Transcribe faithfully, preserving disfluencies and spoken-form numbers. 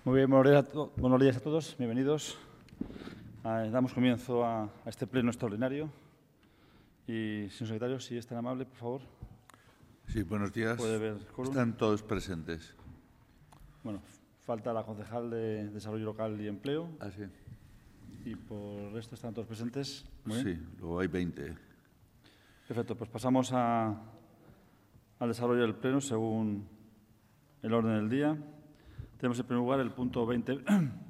Muy bien, buenos días a, to buenos días a todos, bienvenidos. Eh, damos comienzo a, a este pleno extraordinario. Y, señor secretario, si es tan amable, por favor. Sí, buenos días. Puede ver quórum. Están todos presentes. Bueno, falta la concejal de Desarrollo Local y Empleo. Ah, sí. Y por el resto están todos presentes. Muy bien. Sí, luego hay veinte. Perfecto, pues pasamos a, al desarrollo del pleno según el orden del día. Tenemos en primer lugar el punto veinte.